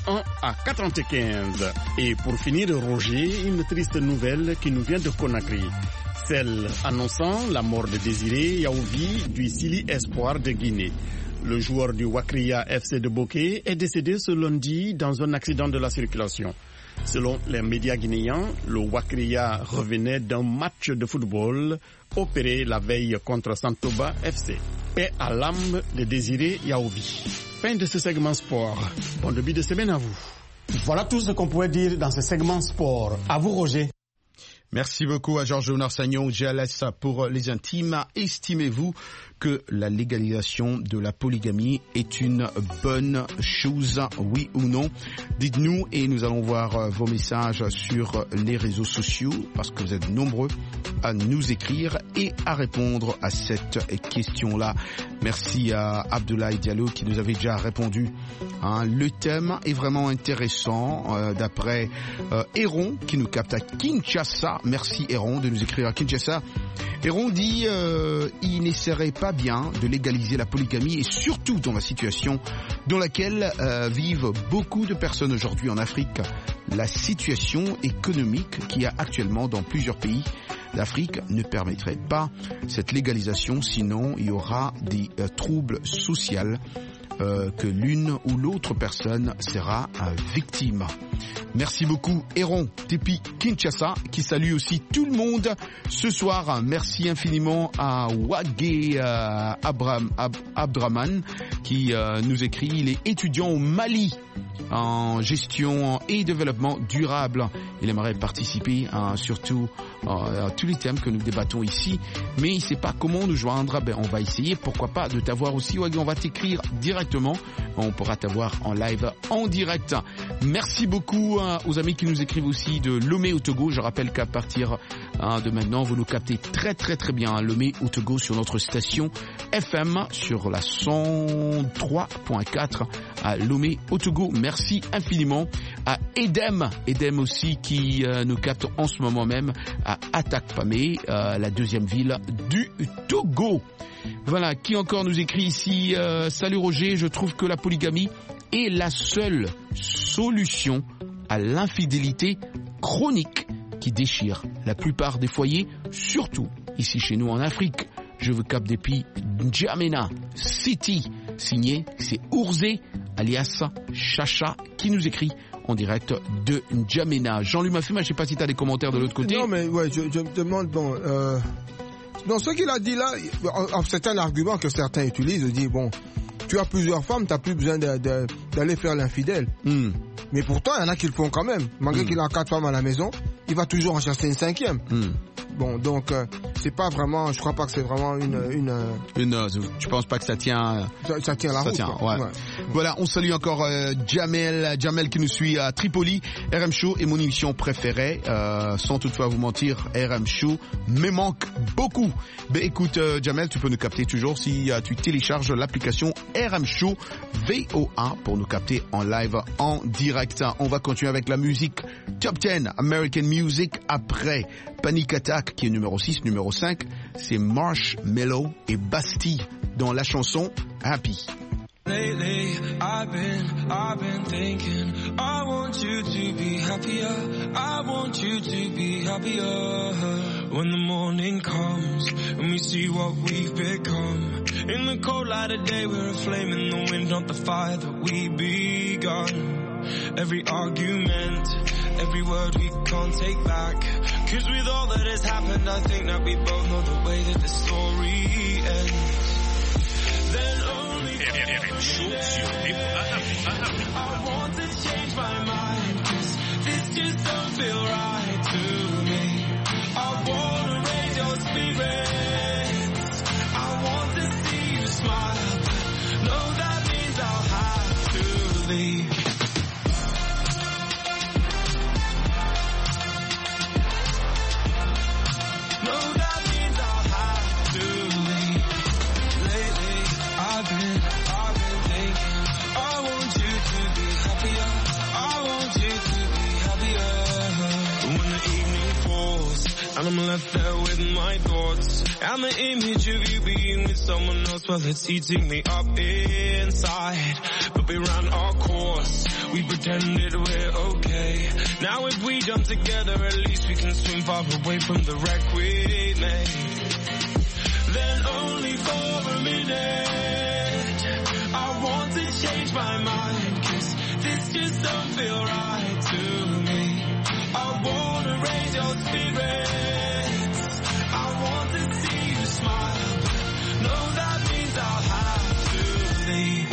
101-95. Et pour finir, Roger, une triste nouvelle qui nous vient de Conakry. Celle annonçant la mort de Désiré Yaouvi du Sili Espoir de Guinée. Le joueur du Wakria FC de Bokeh est décédé ce lundi dans un accident de la circulation. Selon les médias guinéens, le Wakria revenait d'un match de football opéré la veille contre Santoba FC. Paix à l'âme de Désiré Yaouvi. Fin de ce segment sport. Bon début de semaine à vous. Voilà tout ce qu'on pouvait dire dans ce segment sport. À vous, Roger. Merci beaucoup à Georges Honor Sagnon, GLS pour les intimes. Estimez-vous que la légalisation de la polygamie est une bonne chose, oui ou non? Dites-nous et nous allons voir vos messages sur les réseaux sociaux parce que vous êtes nombreux à nous écrire et à répondre à cette question-là. Merci à Abdoulaye Diallo qui nous avait déjà répondu. Le thème est vraiment intéressant d'après Héron qui nous capte à Kinshasa. Merci Héron de nous écrire à Kinshasa. Héron dit il n'essaierait pas bien de légaliser la polygamie et surtout dans la situation dans laquelle vivent beaucoup de personnes aujourd'hui en Afrique. La situation économique qu'il y a actuellement dans plusieurs pays d'Afrique ne permettrait pas cette légalisation, sinon il y aura des troubles sociaux que l'une ou l'autre personne sera victime. Merci beaucoup Héron depuis Kinshasa qui salue aussi tout le monde ce soir. Merci infiniment à Wagé Abdraman qui nous écrit. Il est étudiant au Mali en gestion et développement durable. Il aimerait participer surtout à tous les thèmes que nous débattons ici, mais il ne sait pas comment nous joindre. On va essayer, pourquoi pas, de t'avoir aussi. On va t'écrire directement. On pourra t'avoir en live, en direct. Merci beaucoup aux amis qui nous écrivent aussi de Lomé au Togo. Je rappelle qu'à partir de maintenant, vous nous captez très très très bien à Lomé au Togo sur notre station FM sur la 103.4 à Lomé au Togo. Merci infiniment à Edem aussi qui nous capte en ce moment même à Atakpamé, la deuxième ville du Togo. Voilà, qui encore nous écrit ici salut Roger, je trouve que la polygamie est la seule solution à l'infidélité chronique qui déchire la plupart des foyers, surtout ici chez nous en Afrique. Je vous capte depuis N'Djamena City. Signé, c'est Ourzé, alias Chacha, qui nous écrit en direct de N'Djamena. Jean-Louis Mafima, je ne sais pas si tu as des commentaires de l'autre côté. Non, mais ouais, je me demande, non, ce qu'il a dit là, c'est un argument que certains utilisent, de dire, bon, tu as plusieurs femmes, tu n'as plus besoin d'aller faire l'infidèle. Mais pourtant, il y en a qui le font quand même. Malgré qu'il a 4 femmes à la maison, il va toujours en chasser une 5e. Bon, donc, c'est pas vraiment, je crois pas que c'est vraiment tu penses pas que ça tient... Ça tient la route. Tient, ouais. Voilà, on salue encore Jamel qui nous suit à Tripoli. RM Show est mon émission préférée, sans toutefois vous mentir, RM Show me manque beaucoup. Ben écoute, Jamel, tu peux nous capter toujours si tu télécharges l'application RM Show VOA pour nous capter en live, en direct. On va continuer avec la musique Top 10 American Music après Panic Attack qui est numéro 6, numéro 5, c'est Marshmello et Bastille dans la chanson Happy. Lately, I've been thinking, I want you to be happier, I want you to be happier. When the morning comes, and we see what we've become. In the cold light of day, we're a flame in the wind, not the fire that we begun. Every argument every word we can't take back. Cause with all that has happened, I think that we both know the way that the story ends. Then only I want to change my mind, cause this just don't feel right to me. I wanna raise your spirits, I want to see you smile, but no, that means I'll have to leave. And I'm left there with my thoughts and the image of you being with someone else. Well, it's eating me up inside. But we ran our course, we pretended we're okay. Now if we jump together, at least we can swim far away from the wreck we made. Then only for a minute, I want to change my mind, cause this just don't feel right to me. I wanna raise your spirit, I'll have to leave.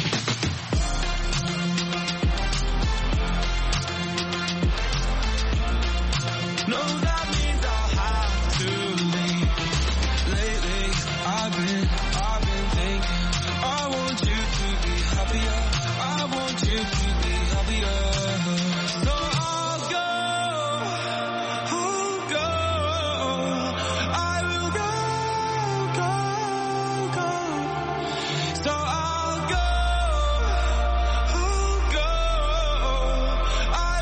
No, that means I'll have to leave. Lately, I've been thinking, I want you to be happier. I want you to be happier. So I'll go. I will go. So I'll go, I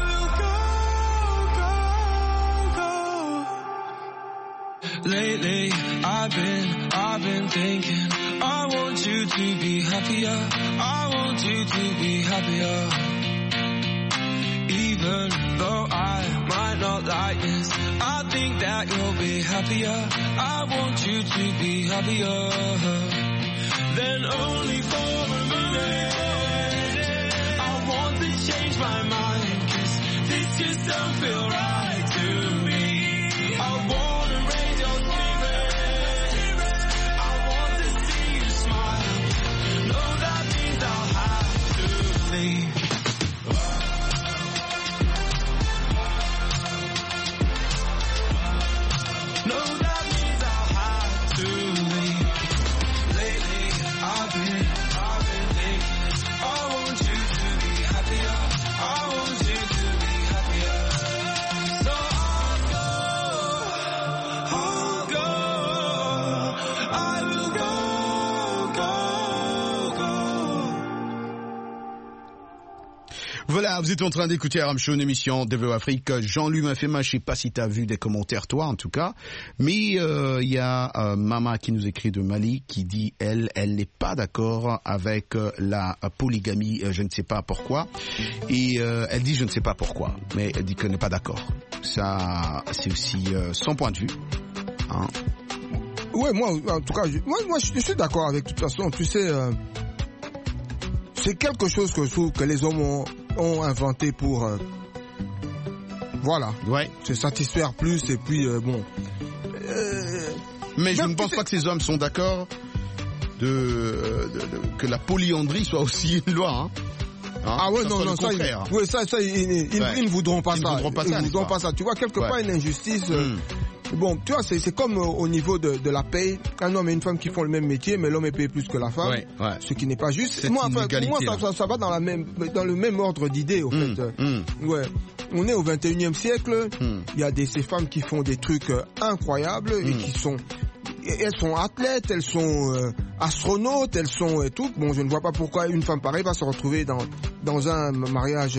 will go. Lately, I've been thinking, I want you to be happier, I want you to be happier. Even though I might not like this, I think that you'll be happier, I want you to be happier. Then only for a minute, I want to change my mind, cause this just don't feel right to me. I wanna raise your spirits, I want to see you smile. No, that means I'll have to leave. No, that means I'll have to leave. I've been thinking, I want you to be happier, I want you to be happier. So I'll go, I will go. Voilà, vous êtes en train d'écouter Aram Show, une émission de Afrique. Jean-Louis Mafema, je sais pas si tu as vu des commentaires, toi, en tout cas. Mais il y a Mama qui nous écrit de Mali, qui dit, elle n'est pas d'accord avec la polygamie, je ne sais pas pourquoi. Et elle dit, je ne sais pas pourquoi, mais elle dit qu'elle n'est pas d'accord. Ça, c'est aussi son point de vue. Hein. Ouais, moi, en tout cas, moi, je suis d'accord avec, de toute façon, tu sais, c'est quelque chose que je trouve que les hommes ont inventé pour voilà, ouais, se satisfaire plus et puis bon. Mais je ne pense pas que ces hommes sont d'accord que la polyandrie soit aussi une loi. Hein. Ah ouais, non, ça, ils ne voudront pas ça. Ils ne voudront pas ça. Tu vois, quelque part, une injustice. Bon, tu vois, c'est comme au niveau de la paye. Un homme et une femme qui font le même métier, mais l'homme est payé plus que la femme. Ouais. Ce qui n'est pas juste. Moi, ça va dans le même ordre d'idées, au fait. Ouais. On est au 21e siècle. Il y a ces femmes qui font des trucs incroyables et qui sont. Elles sont athlètes, elles sont astronautes, elles sont tout. Bon, je ne vois pas pourquoi une femme pareille va se retrouver dans un mariage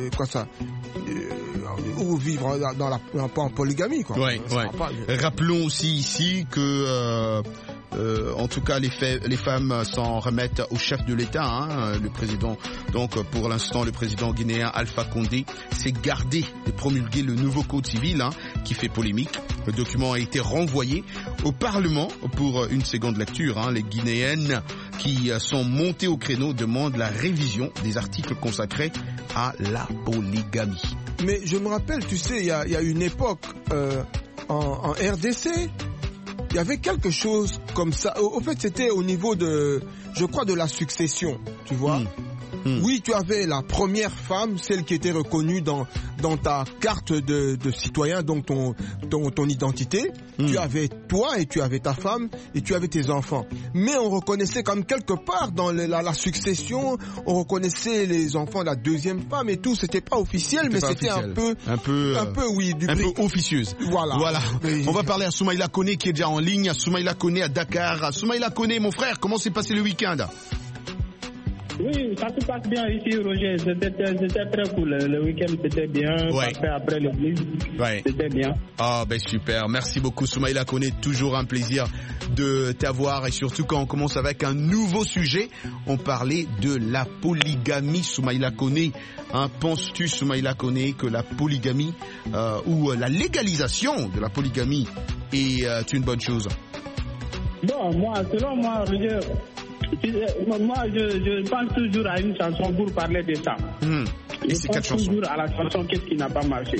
ou vivre pas en polygamie, quoi. Ouais. Rappelons aussi ici que en tout cas les femmes s'en remettent au chef de l'État, hein, le président. Donc pour l'instant, le président guinéen Alpha Condé s'est gardé de promulguer le nouveau code civil, hein, qui fait polémique. Le document a été renvoyé au Parlement pour une seconde lecture. Hein. Les Guinéennes qui sont montées au créneau demandent la révision des articles consacrés à la polygamie. Mais je me rappelle, tu sais, il y a une époque en RDC, il y avait quelque chose comme ça. Au fait, c'était au niveau de, je crois, de la succession, tu vois. Oui, tu avais la première femme, celle qui était reconnue dans ta carte de citoyen, donc ton identité. Tu avais toi et tu avais ta femme et tu avais tes enfants. Mais on reconnaissait comme quelque part dans la succession, on reconnaissait les enfants de la deuxième femme et tout. C'était pas officiel, mais c'était un peu officieuse. Voilà. On va parler à Soumaïla Koné qui est déjà en ligne. À Soumaïla Koné à Dakar. Soumaïla Koné, mon frère, comment s'est passé le week-end? Oui, ça se passe bien ici, Roger. C'était très cool. Le week-end, c'était bien. Après l'église, c'était bien. Ah, ben super. Merci beaucoup, Soumaïla Koné. Toujours un plaisir de t'avoir. Et surtout quand on commence avec un nouveau sujet, on parlait de la polygamie. Soumaïla Koné, penses-tu, Soumaïla Koné, que la polygamie ou la légalisation de la polygamie est une bonne chose? Bon, selon moi, Roger, moi, je pense toujours à une chanson pour parler de ça. Et c'est quelle chanson? Toujours à la chanson Qu'est-ce qui n'a pas marché.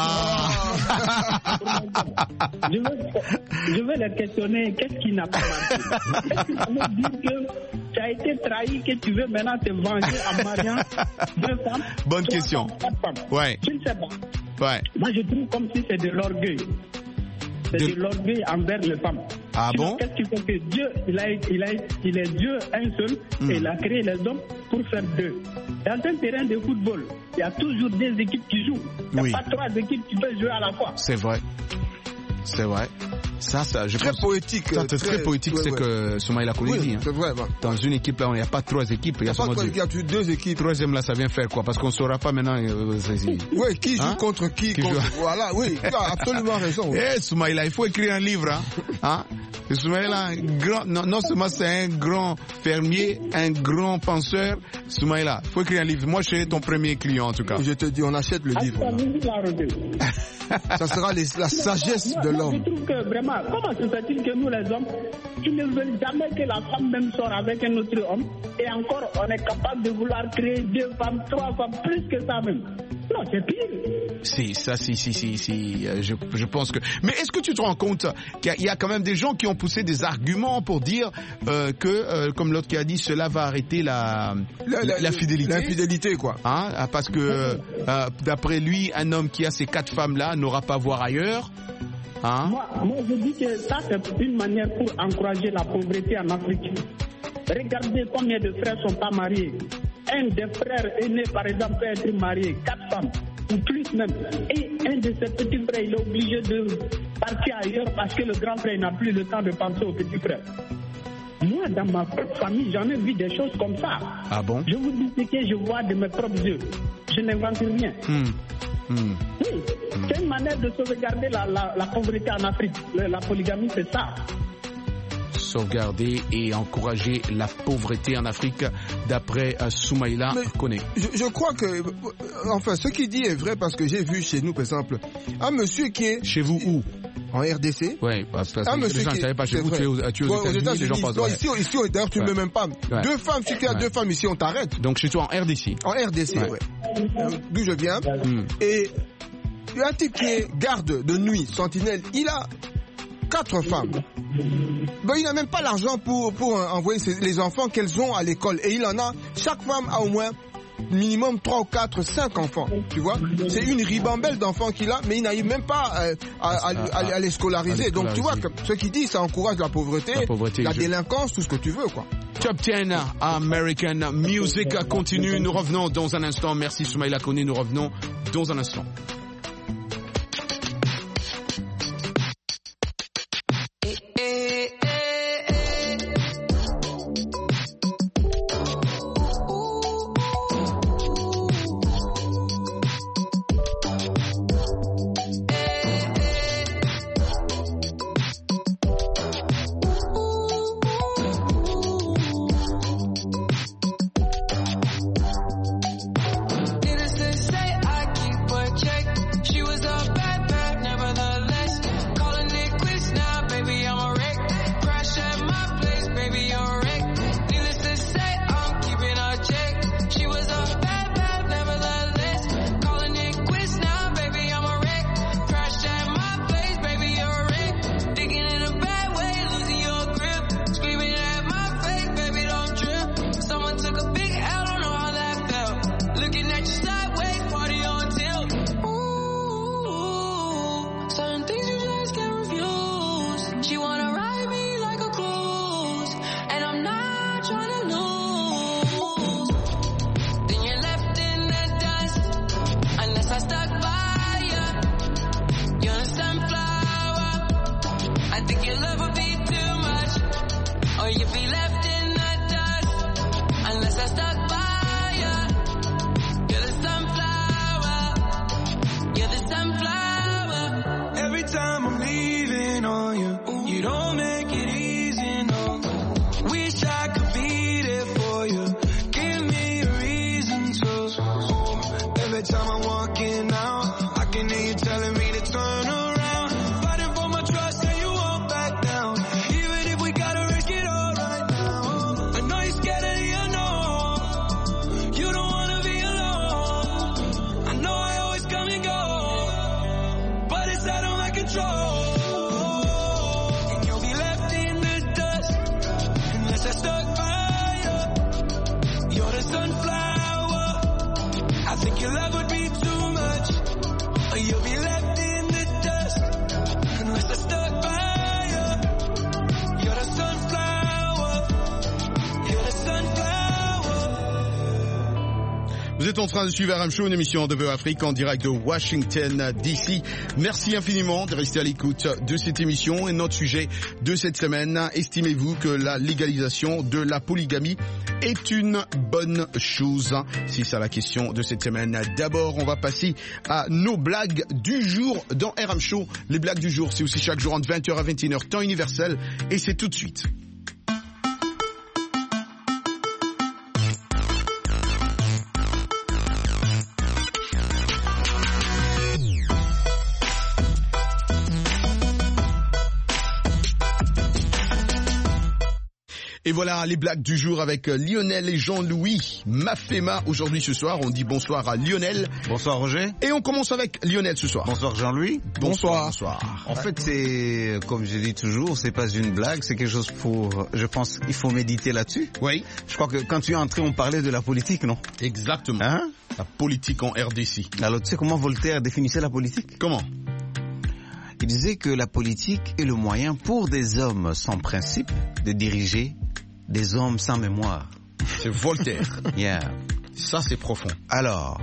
Je veux les questionner. Qu'est-ce qui n'a pas marché? Est-ce que tu veux dire que tu as été trahi, que tu veux maintenant te venger en mariant 2 femmes? Bonne question. 4 femmes. Ouais. Je ne sais pas. Ouais. Moi, je trouve comme si c'est de l'orgueil. C'est de l'orgueil envers les femmes. Ah bon? Qu'est-ce qui fait que Dieu, il est Dieu un seul et il a créé les hommes pour faire 2. Dans un terrain de football, il y a toujours 2 équipes qui jouent. Il n'y a pas 3 équipes qui peuvent jouer à la fois. C'est vrai. C'est vrai. Ça, je très pense, poétique. Ça, c'est très poétique, c'est que Soumaïla Koné dit. C'est vrai. Dans une équipe, là, il n'y a pas 3 équipes. Il y a seulement 2. Il y a 2 équipes. Troisième, là, ça vient faire quoi? Parce qu'on ne saura pas maintenant. Oui, qui joue contre qui, Voilà, oui, tu as absolument raison. Soumaïla, il faut écrire un livre. Soumaïla, non seulement c'est un grand fermier, un grand penseur. Soumaïla, il faut écrire un livre. Moi, je serai ton premier client, en tout cas. Je te dis, on achète le livre. Ça sera la sagesse de l'homme. Je trouve que vraiment, comment se fait-il que nous les hommes, ils ne veulent jamais que la femme même sorte avec un autre homme, et encore on est capable de vouloir créer 2 femmes, 3 femmes, plus que ça même. Non, c'est pire. Si, je pense que... Mais est-ce que tu te rends compte qu'il y a quand même des gens qui ont poussé des arguments pour dire que, comme l'autre qui a dit, cela va arrêter la fidélité. L'infidélité, quoi. Parce que, d'après lui, un homme qui a ces 4 femmes-là n'aura pas à voir ailleurs. Moi, je dis que ça, c'est une manière pour encourager la pauvreté en Afrique. Regardez combien de frères ne sont pas mariés. Un des frères aînés, par exemple, peut être marié 4 femmes, ou plus même. Et un de ses petits frères, il est obligé de partir ailleurs parce que le grand frère n'a plus le temps de penser au petit frère. Moi, dans ma propre famille, j'en ai vu des choses comme ça. Ah bon? Je vous dis ce que je vois de mes propres yeux. Je n'invente rien. Oui, c'est une manière de sauvegarder la pauvreté en Afrique. La polygamie, c'est ça. Sauvegarder et encourager la pauvreté en Afrique, d'après Soumaïla Koné. Je crois que, enfin, ce qu'il dit est vrai parce que j'ai vu chez nous, par exemple, un monsieur qui est... Chez vous où? En RDC. Oui, parce que les gens ne savaient pas chez vous, tu es aux États-Unis, les gens pensent. Non, ici, d'ailleurs, tu ne mets même pas. 2 femmes, si tu as 2 femmes ici, on t'arrête. Donc chez toi en RDC. En RDC, oui. D'où je viens. Et il y a un type qui est garde de nuit, sentinelle, il a 4 femmes. Ben, il n'a même pas l'argent pour envoyer les enfants qu'elles ont à l'école. Et il en a, chaque femme a au moins minimum 3 ou 4, 5 enfants. Tu vois, c'est une ribambelle d'enfants qu'il a, mais il n'arrive même pas à les scolariser. Donc tu vois, ce qu'il dit, ça encourage la pauvreté, la délinquance, tout ce que tu veux, quoi. Top 10 American Music continue. Nous revenons dans un instant. Merci Soumaïla Koné, nous revenons dans un instant. Needless to say, I keep a check time I'm walking out, I can hear you telling me to turn around. Fighting for my trust and you won't back down. Even if we gotta risk it all right now. I know you're scared of the unknown. You don't wanna be alone. I know I always come and go, but it's out of my control. And you'll be left in the dust unless I stuck by you. You're the sunflower. I think your love would be too much. Or you'll be left in the dust unless I stuck by you. You're the sunflower. You're the sunflower. Vous êtes en train de suivre RM Show, une émission de Afrique en direct de Washington DC. Merci infiniment de rester à l'écoute de cette émission. Et notre sujet de cette semaine, estimez-vous que la légalisation de la polygamie est une bonne chose? C'est ça la question de cette semaine. D'abord, on va passer à nos blagues du jour dans RM Show. Les blagues du jour, c'est aussi chaque jour entre 20h à 21h, temps universel. Et c'est tout de suite. Et voilà les blagues du jour avec Lionel et Jean-Louis Mafema. Aujourd'hui ce soir, on dit bonsoir à Lionel. Bonsoir Roger. Et on commence avec Lionel ce soir. Bonsoir Jean-Louis. Bonsoir. En fait, c'est, comme je dis toujours, c'est pas une blague, c'est quelque chose pour, je pense, il faut méditer là-dessus. Oui. Je crois que quand tu es entré, on parlait de la politique, non? Exactement. Hein? La politique en RDC. Alors tu sais comment Voltaire définissait la politique? Comment? Il disait que la politique est le moyen pour des hommes sans principe de diriger des hommes sans mémoire. C'est Voltaire. Yeah. Ça, c'est profond. Alors,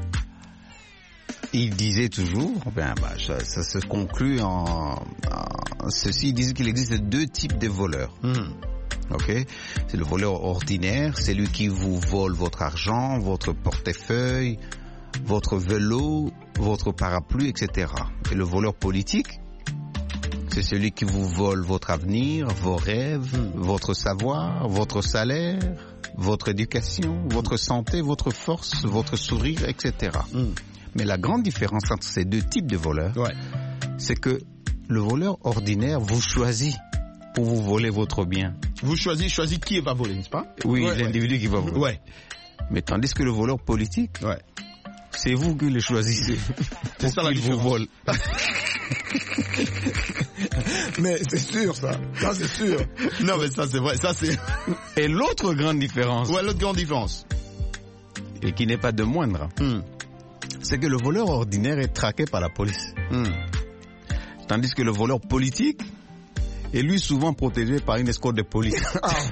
il disait toujours, ça se conclut en ceci, il disait qu'il existe deux types de voleurs. Ok? C'est le voleur ordinaire, c'est lui qui vous vole votre argent, votre portefeuille, votre vélo, votre parapluie, etc. Et le voleur politique, c'est celui qui vous vole votre avenir, vos rêves, votre savoir, votre salaire, votre éducation, votre santé, votre force, votre sourire, etc. Mais la grande différence entre ces deux types de voleurs, c'est que le voleur ordinaire vous choisit pour vous voler votre bien. Vous choisissez qui va voler, n'est-ce pas? Oui, l'individu qui va voler. Ouais. Mais tandis que le voleur politique, c'est vous qui le choisissez. C'est ça la différence. Vous vole. Mais c'est sûr ça c'est sûr. Non mais ça c'est vrai, ça c'est... Et l'autre grande différence. Ouais, l'autre grande différence. Et qui n'est pas de moindre. C'est que le voleur ordinaire est traqué par la police. Tandis que le voleur politique est lui souvent protégé par une escorte de police.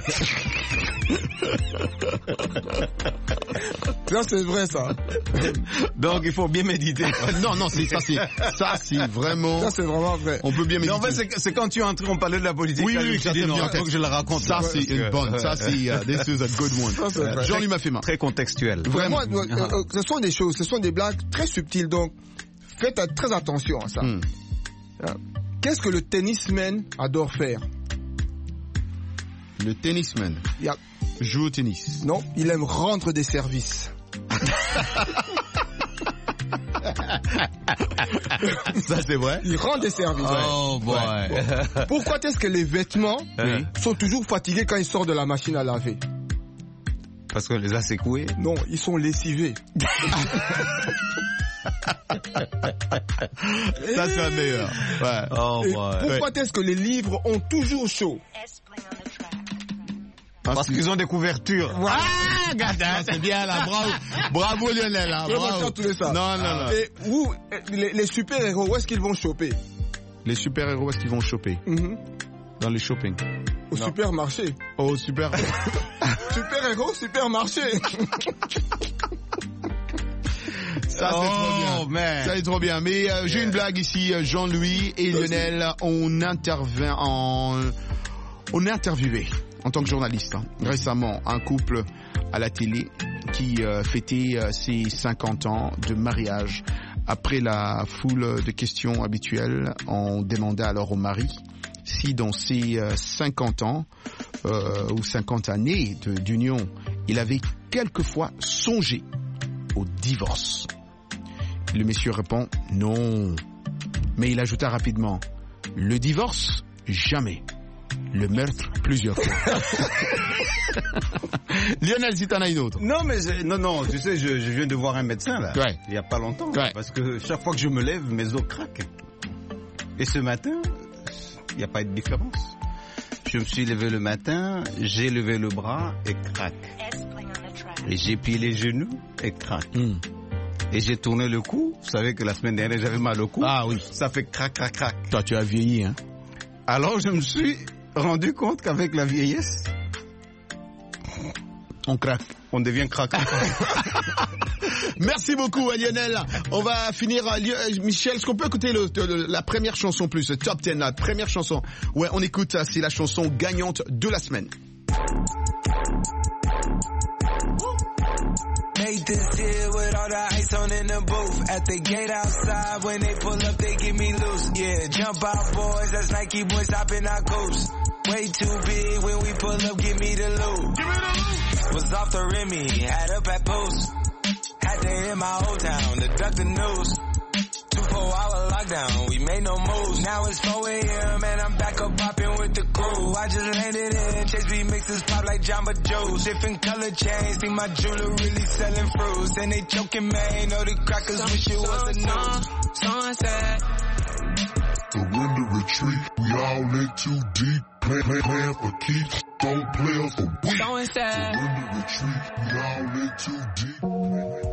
Ça c'est vrai ça. Donc il faut bien méditer. Non, ça c'est vraiment. Ça c'est vraiment vrai. On peut bien méditer. Mais en fait c'est quand tu es entré, on parlait de la politique. Oui, ça c'est bien. Faut que je la raconte. Ça c'est une bonne. Ça c'est this is a good one. Jean-Louis Mafema. Très contextuel. Vraiment. Ce sont des choses, ce sont des blagues très subtiles. Donc faites très attention à ça. Qu'est-ce que le tennisman adore faire? Le tennisman joue au tennis. Non, il aime rendre des services. Ça c'est vrai. Il rend des services. Oh boy. Bon. Pourquoi est-ce que les vêtements sont toujours fatigués quand ils sortent de la machine à laver? Parce qu'on les a secoués? Non, ils sont lessivés. Ça c'est la meilleure. Ouais. Oh boy. Pourquoi est-ce que les livres ont toujours chaud? Parce qu'ils ont des couvertures. Ah, gada, c'est bien là, bravo Lionel là, bravo. Non. Et où les super-héros, où est-ce qu'ils vont choper? Les super-héros, où est-ce qu'ils vont choper? Dans les shopping. Au supermarché. Au super. Super-héros, supermarché. Ça c'est trop bien. Man. Ça c'est trop bien. Mais j'ai une blague ici, Jean-Louis et Lionel, on a interviewé en tant que journaliste récemment un couple à la télé qui fêtait ses 50 ans de mariage. Après la foule de questions habituelles, on demandait alors au mari si dans ses 50 ans ou 50 années d'union, il avait quelquefois songé au divorce. Le monsieur répond non. Mais il ajouta rapidement, le divorce, jamais. Le meurtre, plusieurs fois. Lionel, si t'en as une autre. Non, mais non, tu sais, je viens de voir un médecin, là. Ouais. Il y a pas longtemps. Ouais. Parce que chaque fois que je me lève, mes os craquent. Et ce matin, il n'y a pas de différence. Je me suis levé le matin, j'ai levé le bras et craque. Et j'ai plié les genoux et craque. Et j'ai tourné le cou. Vous savez que la semaine dernière, j'avais mal au cou. Ah oui. Ça fait crac, crac, crac. Toi, tu as vieilli, hein. Alors, je me suis rendu compte qu'avec la vieillesse, on craque. On devient craquant. Merci beaucoup, Lionel. On va finir. Michel, est-ce qu'on peut écouter la première chanson plus, le top 10, la première chanson? Ouais, on écoute, c'est la chanson gagnante de la semaine. Made this year with all the ice on in the booth. At the gate outside, when they pull up, they get me loose. Yeah, jump out, boys. That's Nike boys hopping our coast. Way too big when we pull up, give me the loot. Was off the Remy, had up at post. Had to hit my old town to duck the news. 24-hour lockdown, we made no moves. Now it's 4 a.m. and I'm back up popping with the crew. I just landed in, Chase remixes pop like Jamba Joe's. Different color chains, think my jeweler really selling fruits. And they choking, man, know the crackers wish it was the news. Sunset. Surrender, retreat, we all in too deep. Plan for keeps, don't play us for weak. Surrender, retreat, we all in too deep.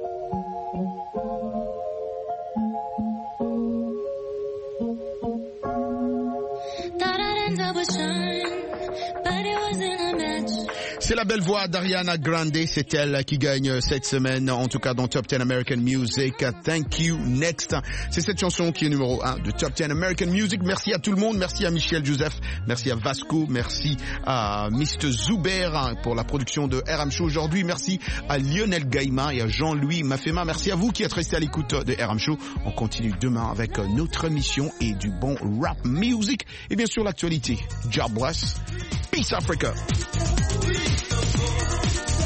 C'est la belle voix d'Ariana Grande, c'est elle qui gagne cette semaine, en tout cas dans Top 10 American Music. Thank You Next. C'est cette chanson qui est numéro 1 de Top 10 American Music. Merci à tout le monde, merci à Michel Joseph, merci à Vasco, merci à Mr. Zuber pour la production de RM Show aujourd'hui, merci à Lionel Gaïma et à Jean-Louis Mafema. Merci à vous qui êtes restés à l'écoute de RM Show. On continue demain avec notre émission et du bon rap music et bien sûr l'actualité. God bless. Peace Africa.